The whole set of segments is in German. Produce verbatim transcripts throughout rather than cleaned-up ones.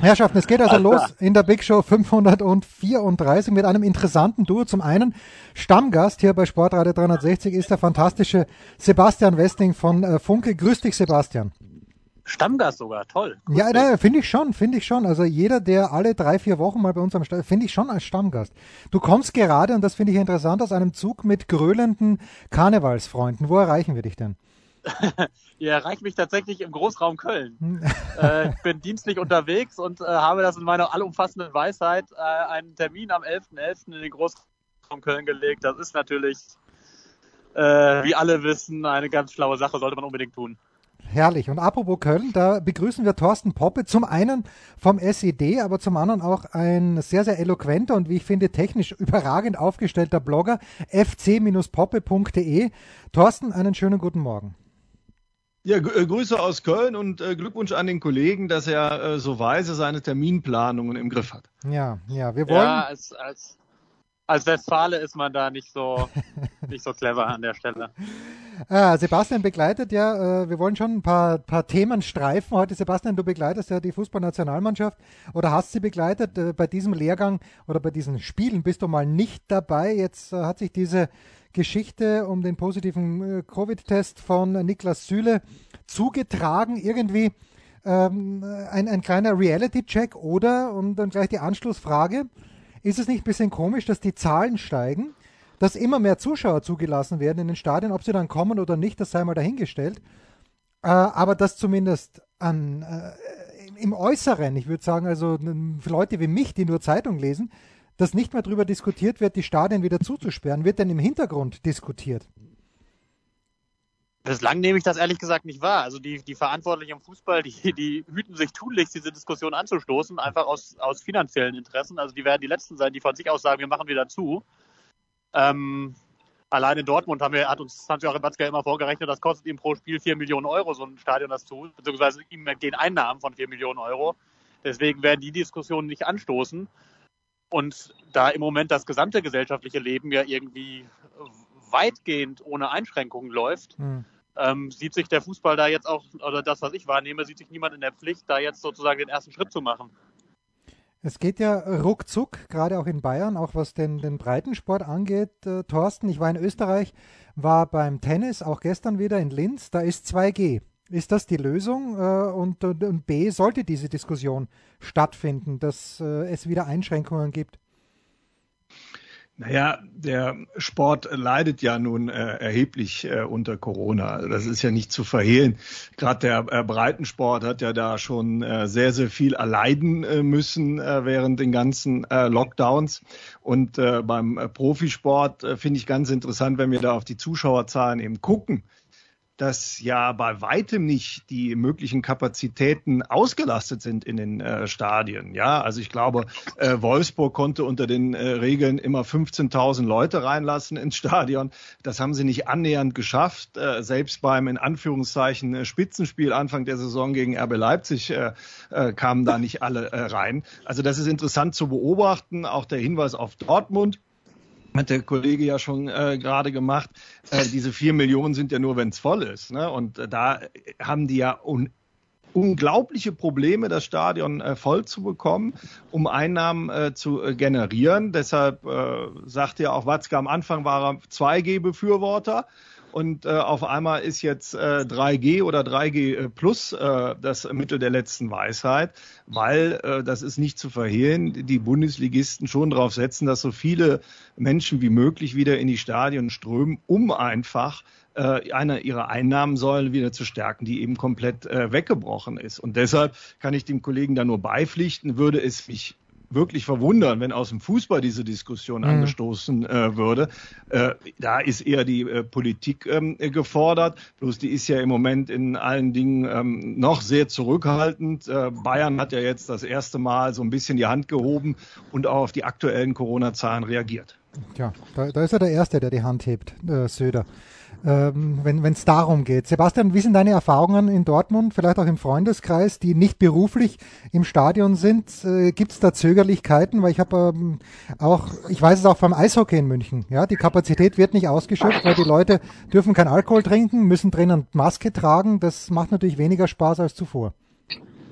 Herrschaften, es geht also los in der Big Show fünfhundertvierunddreißig mit einem interessanten Duo. Zum einen Stammgast hier bei Sportradio dreihundertsechzig ist der fantastische Sebastian Westling von äh, Funke. Grüß dich, Sebastian. Stammgast sogar, toll. Grüß ja, naja, finde ich schon, finde ich schon. Also jeder, der alle drei, vier Wochen mal bei uns am Start, finde ich schon als Stammgast. Du kommst gerade, und das finde ich interessant, aus einem Zug mit gröhlenden Karnevalsfreunden. Wo erreichen wir dich denn? Ihr erreicht mich tatsächlich im Großraum Köln. äh, ich bin dienstlich unterwegs und äh, habe das in meiner allumfassenden Weisheit äh, einen Termin am elften elften in den Großraum Köln gelegt. Das ist natürlich, äh, wie alle wissen, eine ganz schlaue Sache, sollte man unbedingt tun. Herrlich. Und apropos Köln, da begrüßen wir Thorsten Poppe, zum einen vom S E D, aber zum anderen auch ein sehr, sehr eloquenter und wie ich finde technisch überragend aufgestellter Blogger, f c Bindestrich poppe punkt d e. Thorsten, einen schönen guten Morgen. Ja, g- äh, Grüße aus Köln und äh, Glückwunsch an den Kollegen, dass er äh, so weise seine Terminplanungen im Griff hat. Ja, ja, wir wollen... Ja, als, als, als Westfale ist man da nicht so, nicht so clever an der Stelle. Ah, Sebastian begleitet ja, äh, wir wollen schon ein paar, paar Themen streifen. Heute, Sebastian, du begleitest ja die Fußballnationalmannschaft oder hast sie begleitet. Äh, bei diesem Lehrgang oder bei diesen Spielen bist du mal nicht dabei. Jetzt äh, hat sich diese Geschichte um den positiven äh, Covid-Test von Niklas Süle zugetragen. Irgendwie ähm, ein, ein kleiner Reality-Check oder, und dann gleich die Anschlussfrage, ist es nicht ein bisschen komisch, dass die Zahlen steigen, dass immer mehr Zuschauer zugelassen werden in den Stadien, ob sie dann kommen oder nicht, das sei mal dahingestellt, äh, aber dass zumindest an, äh, im Äußeren, ich würde sagen, also für Leute wie mich, die nur Zeitung lesen, dass nicht mehr darüber diskutiert wird, die Stadien wieder zuzusperren. Wird denn im Hintergrund diskutiert? Bislang nehme ich das ehrlich gesagt nicht wahr. Also die, die Verantwortlichen im Fußball, die, die hüten sich tunlichst, diese Diskussion anzustoßen, einfach aus, aus finanziellen Interessen. Also die werden die Letzten sein, die von sich aus sagen, wir machen wieder zu. Ähm, allein in Dortmund haben wir, hat uns Hans-Joachim Watzke immer vorgerechnet, das kostet ihm pro Spiel vier Millionen Euro, so ein Stadion das zu, beziehungsweise ihm entgehen Einnahmen von vier Millionen Euro. Deswegen werden die Diskussionen nicht anstoßen. Und da im Moment das gesamte gesellschaftliche Leben ja irgendwie weitgehend ohne Einschränkungen läuft, hm. ähm, sieht sich der Fußball da jetzt auch, oder das, was ich wahrnehme, sieht sich niemand in der Pflicht, da jetzt sozusagen den ersten Schritt zu machen. Es geht ja ruckzuck, gerade auch in Bayern, auch was den, den Breitensport angeht. Äh, Thorsten, ich war in Österreich, war beim Tennis, auch gestern wieder in Linz, da ist zwei G. Ist das die Lösung? Äh, und, und B, sollte diese Diskussion stattfinden, dass äh, es wieder Einschränkungen gibt? Naja, der Sport leidet ja nun äh, erheblich äh, unter Corona. Das ist ja nicht zu verhehlen. Gerade der äh, Breitensport hat ja da schon äh, sehr, sehr viel erleiden äh, müssen äh, während den ganzen äh, Lockdowns. Und äh, beim äh, Profisport äh, finde ich ganz interessant, wenn wir da auf die Zuschauerzahlen eben gucken, dass ja bei weitem nicht die möglichen Kapazitäten ausgelastet sind in den äh, Stadien. Ja, also ich glaube, äh, Wolfsburg konnte unter den äh, Regeln immer fünfzehntausend Leute reinlassen ins Stadion. Das haben sie nicht annähernd geschafft. Äh, selbst beim in Anführungszeichen äh, Spitzenspiel Anfang der Saison gegen R B Leipzig äh, äh, kamen da nicht alle äh, rein. Also das ist interessant zu beobachten. Auch der Hinweis auf Dortmund hat der Kollege ja schon äh, gerade gemacht. Äh, diese vier Millionen sind ja nur, wenn es voll ist. Ne? Und äh, da haben die ja un unglaubliche Probleme, das Stadion äh, voll zu bekommen, um Einnahmen äh, zu äh, generieren. Deshalb äh, sagte ja auch Watzke, am Anfang war er zwei G Befürworter. Und äh, auf einmal ist jetzt äh, drei G oder drei G plus äh, das Mittel der letzten Weisheit, weil, äh, das ist nicht zu verhehlen, die Bundesligisten schon darauf setzen, dass so viele Menschen wie möglich wieder in die Stadien strömen, um einfach äh, eine ihrer Einnahmensäulen wieder zu stärken, die eben komplett äh, weggebrochen ist. Und deshalb kann ich dem Kollegen da nur beipflichten, würde es mich wirklich verwundern, wenn aus dem Fußball diese Diskussion mhm. angestoßen äh, würde. Äh, da ist eher die äh, Politik ähm, gefordert. Bloß die ist ja im Moment in allen Dingen ähm, noch sehr zurückhaltend. Äh, Bayern hat ja jetzt das erste Mal so ein bisschen die Hand gehoben und auch auf die aktuellen Corona-Zahlen reagiert. Tja, da, da ist er der Erste, der die Hand hebt, äh, Söder. Ähm, wenn es darum geht. Sebastian, wie sind deine Erfahrungen in Dortmund, vielleicht auch im Freundeskreis, die nicht beruflich im Stadion sind? Äh, Gibt es da Zögerlichkeiten? Weil ich habe ähm, auch, ich weiß es auch vom Eishockey in München, ja, die Kapazität wird nicht ausgeschöpft, weil die Leute dürfen kein Alkohol trinken, müssen drinnen Maske tragen. Das macht natürlich weniger Spaß als zuvor.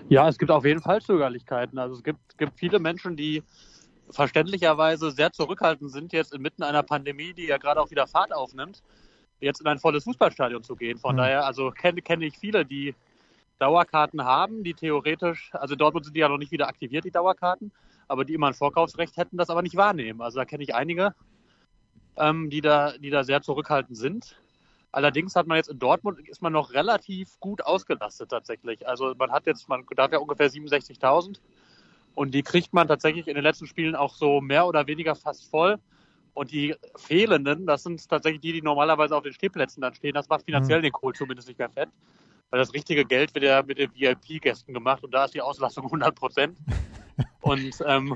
Ja, es gibt auf jeden Fall Zögerlichkeiten. Also es gibt, gibt viele Menschen, die verständlicherweise sehr zurückhaltend sind, jetzt inmitten einer Pandemie, die ja gerade auch wieder Fahrt aufnimmt, jetzt in ein volles Fußballstadion zu gehen. Von mhm. daher, also kenne kenne ich viele, die Dauerkarten haben, die theoretisch, also in Dortmund sind die ja noch nicht wieder aktiviert, die Dauerkarten, aber die immer ein Vorkaufsrecht hätten, das aber nicht wahrnehmen. Also da kenne ich einige, ähm, die da, die da sehr zurückhaltend sind. Allerdings hat man jetzt in Dortmund, ist man noch relativ gut ausgelastet tatsächlich. Also man hat jetzt, man darf ja ungefähr siebenundsechzigtausend und die kriegt man tatsächlich in den letzten Spielen auch so mehr oder weniger fast voll. Und die fehlenden, das sind tatsächlich die, die normalerweise auf den Stehplätzen dann stehen. Das macht finanziell mhm. den Kohl zumindest nicht mehr fett. Weil das richtige Geld wird ja mit den V I P-Gästen gemacht und da ist die Auslastung hundert Prozent. Und ähm,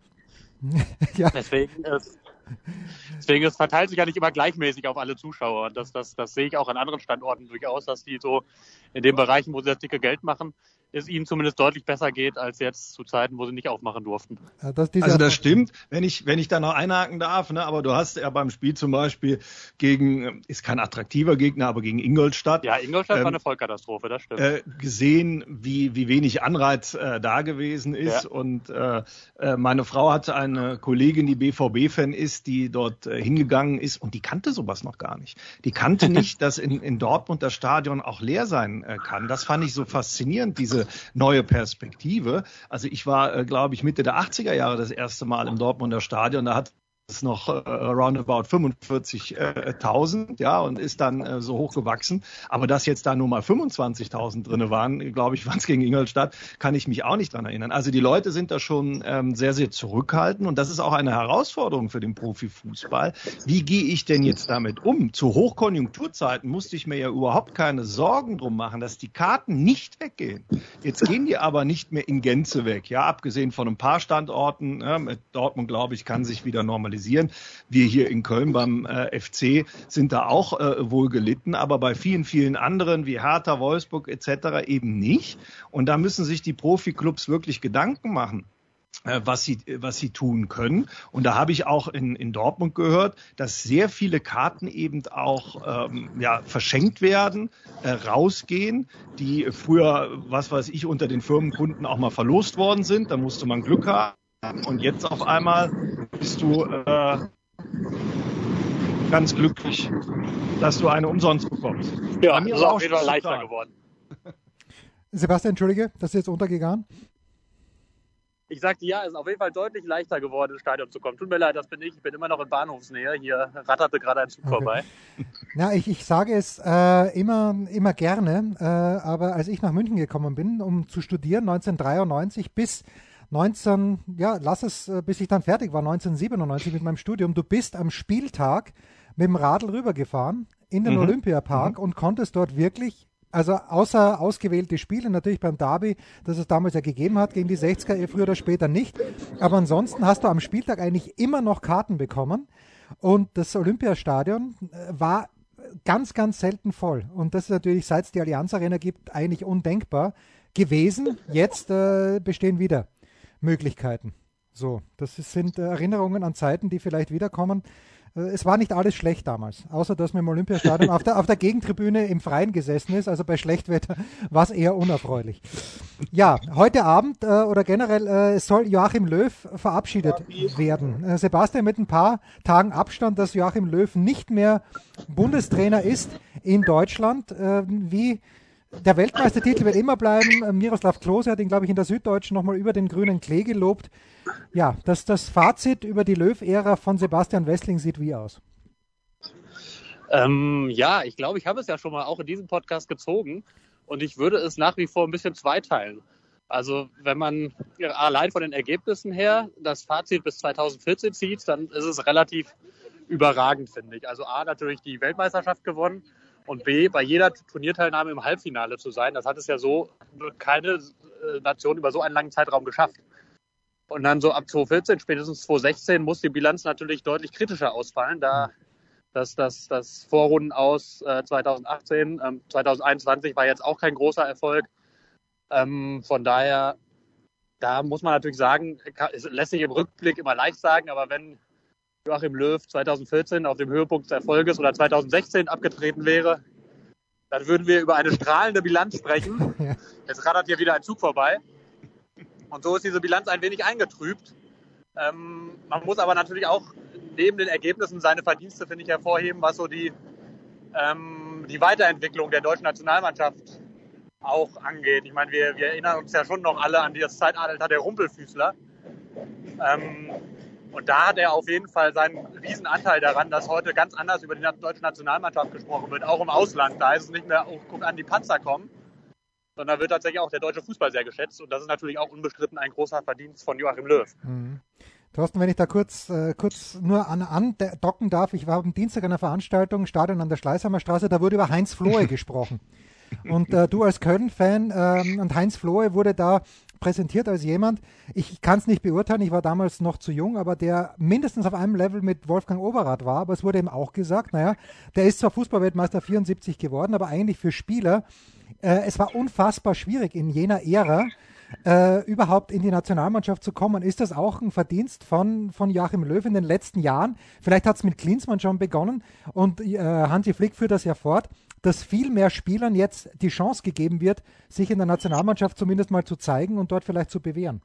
ja. deswegen ist Deswegen, es verteilt sich ja nicht immer gleichmäßig auf alle Zuschauer. Und das, das, das sehe ich auch an anderen Standorten durchaus, dass die so in den Bereichen, wo sie das dicke Geld machen, es ihnen zumindest deutlich besser geht, als jetzt zu Zeiten, wo sie nicht aufmachen durften. Ja, das also das stimmt, wenn ich, wenn ich da noch einhaken darf, ne, aber du hast ja beim Spiel zum Beispiel gegen, ist kein attraktiver Gegner, aber gegen Ingolstadt. Ja, Ingolstadt ähm, war eine Vollkatastrophe, das stimmt. Äh, gesehen, wie, wie wenig Anreiz äh, da gewesen ist. Ja. Und äh, meine Frau hatte eine Kollegin, die B V B-Fan ist, die dort äh, hingegangen ist und die kannte sowas noch gar nicht. Die kannte nicht, dass in, in Dortmund das Stadion auch leer sein äh, kann. Das fand ich so faszinierend, diese neue Perspektive. Also ich war, äh, glaube ich, Mitte der achtziger Jahre das erste Mal im Dortmunder Stadion. Da hat es noch äh, roundabout fünfundvierzigtausend, ja, und ist dann äh, so hoch gewachsen. Aber dass jetzt da nur mal fünfundzwanzigtausend drinne waren, glaube ich, waren es gegen Ingolstadt, kann ich mich auch nicht dran erinnern. Also die Leute sind da schon ähm, sehr, sehr zurückhaltend und das ist auch eine Herausforderung für den Profifußball. Wie gehe ich denn jetzt damit um? Zu Hochkonjunkturzeiten musste ich mir ja überhaupt keine Sorgen drum machen, dass die Karten nicht weggehen. Jetzt gehen die aber nicht mehr in Gänze weg, ja, abgesehen von ein paar Standorten. Ja, mit Dortmund, glaube ich, kann sich wieder normalisieren. Wir hier in Köln beim äh, F C sind da auch äh, wohl gelitten, aber bei vielen, vielen anderen wie Hertha, Wolfsburg et cetera eben nicht. Und da müssen sich die Profiklubs wirklich Gedanken machen, äh, was sie, was sie tun können. Und da habe ich auch in, in Dortmund gehört, dass sehr viele Karten eben auch ähm, ja, verschenkt werden, äh, rausgehen, die früher, was weiß ich, unter den Firmenkunden auch mal verlost worden sind. Da musste man Glück haben. Und jetzt auf einmal bist du äh, ganz glücklich, dass du eine umsonst bekommst. Ja, mir ist auch wieder leichter geworden. Sebastian, entschuldige, das ist jetzt untergegangen. Ich sagte, ja, es ist auf jeden Fall deutlich leichter geworden, ins Stadion zu kommen. Tut mir leid, das bin ich. Ich bin immer noch in Bahnhofsnähe. Hier ratterte gerade ein Zug okay. vorbei. Ja, ich, ich sage es äh, immer, immer gerne, äh, aber als ich nach München gekommen bin, um zu studieren, neunzehnhundertdreiundneunzig bis neunzehn, ja, lass es, bis ich dann fertig war, neunzehnhundertsiebenundneunzig mit meinem Studium. Du bist am Spieltag mit dem Radl rübergefahren in den mhm. Olympiapark mhm. und konntest dort wirklich, also außer ausgewählte Spiele, natürlich beim Derby, das es damals ja gegeben hat, gegen die sechziger, früher oder später nicht. Aber ansonsten hast du am Spieltag eigentlich immer noch Karten bekommen und das Olympiastadion war ganz, ganz selten voll. Und das ist natürlich, seit es die Allianz Arena gibt, eigentlich undenkbar gewesen. Jetzt äh, bestehen wieder Möglichkeiten. So, das sind äh, Erinnerungen an Zeiten, die vielleicht wiederkommen. Äh, es war nicht alles schlecht damals, außer dass man im Olympiastadion auf der, auf der Gegentribüne im Freien gesessen ist, also bei Schlechtwetter war es eher unerfreulich. Ja, heute Abend äh, oder generell äh, soll Joachim Löw verabschiedet werden. Äh, Sebastian, mit ein paar Tagen Abstand, dass Joachim Löw nicht mehr Bundestrainer ist in Deutschland. Äh, wie Der Weltmeistertitel wird immer bleiben. Miroslav Klose hat ihn, glaube ich, in der Süddeutschen nochmal über den grünen Klee gelobt. Ja, das, das Fazit über die Löw-Ära von Sebastian Wessling sieht wie aus? Ähm, ja, ich glaube, ich habe es ja schon mal auch in diesem Podcast gezogen und ich würde es nach wie vor ein bisschen zweiteilen. Also wenn man allein von den Ergebnissen her das Fazit bis zweitausendvierzehn zieht, dann ist es relativ überragend, finde ich. Also A, natürlich die Weltmeisterschaft gewonnen. Und B, bei jeder Turnierteilnahme im Halbfinale zu sein, das hat es ja so keine Nation über so einen langen Zeitraum geschafft. Und dann so ab zweitausendvierzehn, spätestens zweitausendsechzehn, muss die Bilanz natürlich deutlich kritischer ausfallen, da das, das, das Vorrunden aus äh, zweitausendachtzehn, ähm, zweitausendeinundzwanzig war jetzt auch kein großer Erfolg. Ähm, von daher, da muss man natürlich sagen, es lässt sich im Rückblick immer leicht sagen, aber wenn Joachim Löw zweitausendvierzehn auf dem Höhepunkt des Erfolges oder zweitausendsechzehn abgetreten wäre, dann würden wir über eine strahlende Bilanz sprechen. Ja. Jetzt rattert hier wieder ein Zug vorbei. Und so ist diese Bilanz ein wenig eingetrübt. Ähm, man muss aber natürlich auch neben den Ergebnissen seine Verdienste, finde ich, hervorheben, was so die, ähm, die Weiterentwicklung der deutschen Nationalmannschaft auch angeht. Ich meine, wir, wir erinnern uns ja schon noch alle an das Zeitalter der Rumpelfüßler. Ähm, und da hat er auf jeden Fall seinen riesen Anteil daran, dass heute ganz anders über die deutsche Nationalmannschaft gesprochen wird, auch im Ausland. Da ist es nicht mehr, oh, guck an, die Panzer kommen, sondern wird tatsächlich auch der deutsche Fußball sehr geschätzt. Und das ist natürlich auch unbestritten ein großer Verdienst von Joachim Löw. Mhm. Thorsten, wenn ich da kurz, äh, kurz nur an, andocken darf, ich war am Dienstag an einer Veranstaltung, Stadion an der Schleißheimer Straße, da wurde über Heinz Flohe gesprochen. Und äh, du als Köln-Fan ähm, und Heinz Flohe wurde da präsentiert als jemand, ich kann es nicht beurteilen, ich war damals noch zu jung, aber der mindestens auf einem Level mit Wolfgang Overath war, aber es wurde eben auch gesagt, naja, der ist zwar Fußballweltmeister vierundsiebzig geworden, aber eigentlich für Spieler, äh, es war unfassbar schwierig in jener Ära, äh, überhaupt in die Nationalmannschaft zu kommen. Ist das auch ein Verdienst von, von Joachim Löw in den letzten Jahren? Vielleicht hat es mit Klinsmann schon begonnen und äh, Hansi Flick führt das ja fort, dass viel mehr Spielern jetzt die Chance gegeben wird, sich in der Nationalmannschaft zumindest mal zu zeigen und dort vielleicht zu bewähren.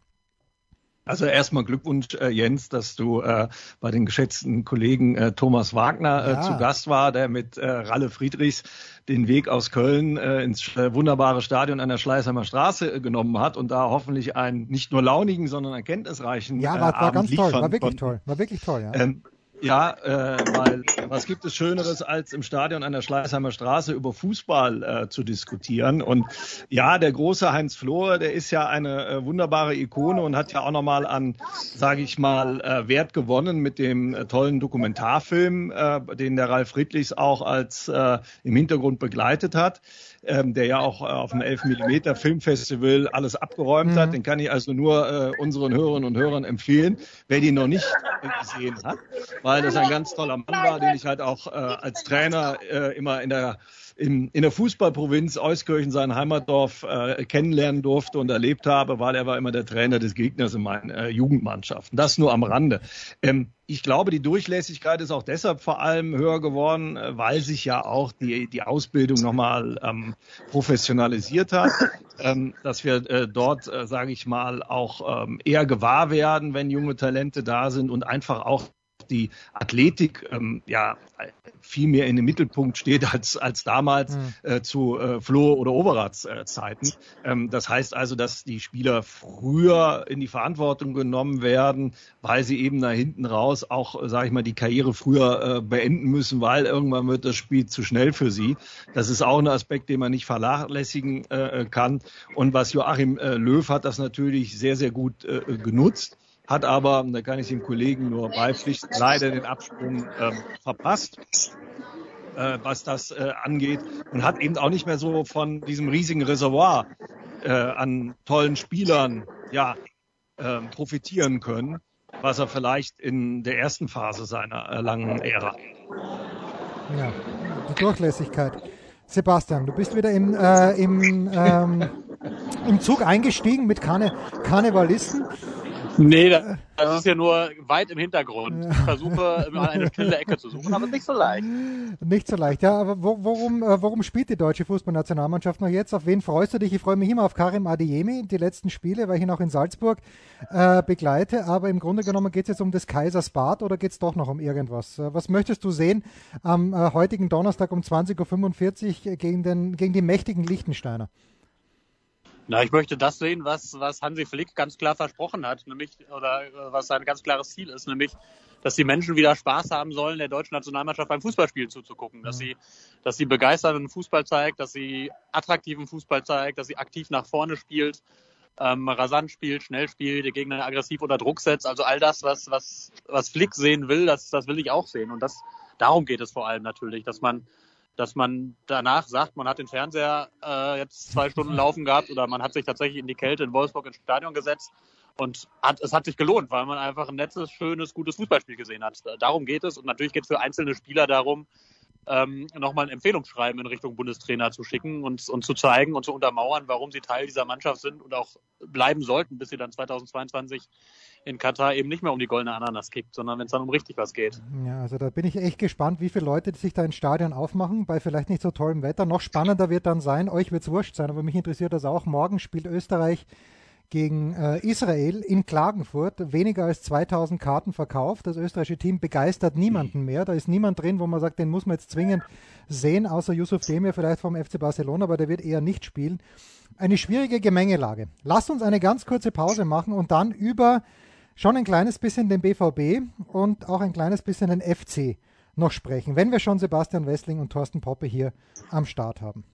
Also erstmal Glückwunsch, äh, Jens, dass du äh, bei den geschätzten Kollegen äh, Thomas Wagner äh, ja. zu Gast war, der mit äh, Ralle Friedrichs den Weg aus Köln äh, ins äh, wunderbare Stadion an der Schleißheimer Straße äh, genommen hat und da hoffentlich einen nicht nur launigen, sondern erkenntnisreichen Ja, war, äh, war ganz toll, war wirklich konnten. toll, war wirklich toll, ja. Ähm, Ja, äh, weil was gibt es Schöneres, als im Stadion an der Schleißheimer Straße über Fußball äh, zu diskutieren? Und ja, der große Heinz Flohe, der ist ja eine äh, wunderbare Ikone und hat ja auch nochmal an, sage ich mal, äh, Wert gewonnen mit dem äh, tollen Dokumentarfilm, äh, den der Ralf Friedrichs auch als äh, im Hintergrund begleitet hat. Ähm, der ja auch äh, auf dem elf Millimeter Filmfestival alles abgeräumt mhm. hat. Den kann ich also nur äh, unseren Hörerinnen und Hörern empfehlen, wer den noch nicht äh, gesehen hat, weil das ein ganz toller Mann war, den ich halt auch äh, als Trainer äh, immer in der in, in der Fußballprovinz Euskirchen, sein Heimatdorf, äh, kennenlernen durfte und erlebt habe, weil er war immer der Trainer des Gegners in meinen äh, Jugendmannschaften. Das nur am Rande. Ähm, ich glaube, die Durchlässigkeit ist auch deshalb vor allem höher geworden, äh, weil sich ja auch die, die Ausbildung nochmal ähm, professionalisiert hat, ähm, dass wir äh, dort, äh, sage ich mal, auch ähm, eher gewahr werden, wenn junge Talente da sind und einfach auch die Athletik ähm, ja viel mehr in den Mittelpunkt steht als als damals mhm. äh, zu äh, Floh oder Overaths äh, Zeiten. Ähm, das heißt also, dass die Spieler früher in die Verantwortung genommen werden, weil sie eben da hinten raus auch, äh, sage ich mal, die Karriere früher äh, beenden müssen, weil irgendwann wird das Spiel zu schnell für sie. Das ist auch ein Aspekt, den man nicht vernachlässigen äh, kann. Und was Joachim äh, Löw hat, das natürlich sehr, sehr gut äh, genutzt. Hat aber, da kann ich dem Kollegen nur beipflichten, leider den Absprung ähm, verpasst, äh, was das äh, angeht. Und hat eben auch nicht mehr so von diesem riesigen Reservoir äh, an tollen Spielern ja, äh, profitieren können, was er vielleicht in der ersten Phase seiner äh, langen Ära. Ja, die Durchlässigkeit. Sebastian, du bist wieder im, äh, im, ähm, im Zug eingestiegen mit Karne- Karnevalisten. Nee, das ist ja nur weit im Hintergrund. Ich versuche, mal eine stille Ecke zu suchen, aber nicht so leicht. Nicht so leicht, ja. Aber wo, worum, worum spielt die deutsche Fußballnationalmannschaft noch jetzt? Auf wen freust du dich? Ich freue mich immer auf Karim Adeyemi, die letzten Spiele, weil ich ihn auch in Salzburg äh, begleite. Aber im Grunde genommen geht es jetzt um des Kaisers Bad oder geht es doch noch um irgendwas? Was möchtest du sehen am äh, heutigen Donnerstag um zwanzig Uhr fünfundvierzig gegen, den, gegen die mächtigen Liechtensteiner? Na, ich möchte das sehen, was, was Hansi Flick ganz klar versprochen hat, nämlich, oder was sein ganz klares Ziel ist, nämlich, dass die Menschen wieder Spaß haben sollen, der deutschen Nationalmannschaft beim Fußballspielen zuzugucken, dass sie, dass sie begeisternden Fußball zeigt, dass sie attraktiven Fußball zeigt, dass sie aktiv nach vorne spielt, ähm, rasant spielt, schnell spielt, den Gegner aggressiv unter Druck setzt, also all das, was, was, was Flick sehen will, das, das will ich auch sehen und das, darum geht es vor allem natürlich, dass man dass man danach sagt, man hat den Fernseher äh, jetzt zwei Stunden laufen gehabt oder man hat sich tatsächlich in die Kälte in Wolfsburg ins Stadion gesetzt und hat, es hat sich gelohnt, weil man einfach ein nettes, schönes, gutes Fußballspiel gesehen hat. Darum geht es und natürlich geht es für einzelne Spieler darum, ähm, nochmal ein Empfehlungsschreiben in Richtung Bundestrainer zu schicken und, und zu zeigen und zu untermauern, warum sie Teil dieser Mannschaft sind und auch bleiben sollten, bis sie dann zweitausendzweiundzwanzig in Katar eben nicht mehr um die goldene Ananas kickt, sondern wenn es dann um richtig was geht. Ja, also da bin ich echt gespannt, wie viele Leute sich da ins Stadion aufmachen, bei vielleicht nicht so tollem Wetter. Noch spannender wird dann sein, euch wird es wurscht sein, aber mich interessiert das auch. Morgen spielt Österreich gegen äh, Israel in Klagenfurt. Weniger als zweitausend Karten verkauft. Das österreichische Team begeistert niemanden mehr. Da ist niemand drin, wo man sagt, den muss man jetzt zwingend sehen, außer Yusuf Demir vielleicht vom F C Barcelona, aber der wird eher nicht spielen. Eine schwierige Gemengelage. Lasst uns eine ganz kurze Pause machen und dann über schon ein kleines bisschen den B V B und auch ein kleines bisschen den F C noch sprechen, wenn wir schon Sebastian Wessling und Thorsten Poppe hier am Start haben.